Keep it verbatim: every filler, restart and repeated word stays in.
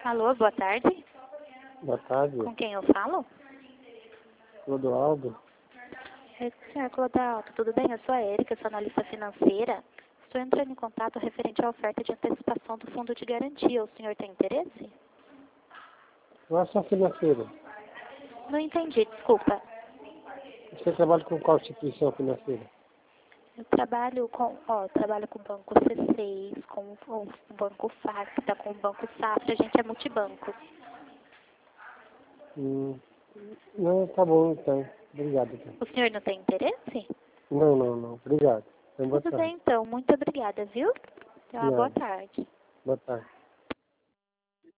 Alô, boa tarde. Boa tarde. Com quem eu falo? Clodoaldo. É, senhor Clodoaldo, tudo bem? Eu sou a Érica, sou analista financeira. Estou entrando em contato referente à oferta de antecipação do fundo de garantia. O senhor tem interesse? Qual é a sua financeira? Não entendi, desculpa. Você trabalha com qual instituição financeira? Eu trabalho com, ó, eu trabalho com o Banco C seis, com, com o Banco Facta, com o Banco Safra, a gente é multibanco. Hum, não, tá bom então. Obrigado. Então. O senhor não tem interesse? Não, não, não. Obrigado. Então, boa Tudo tarde. bem então, muito obrigada, viu? Então, uma boa Nada. tarde. Boa tarde.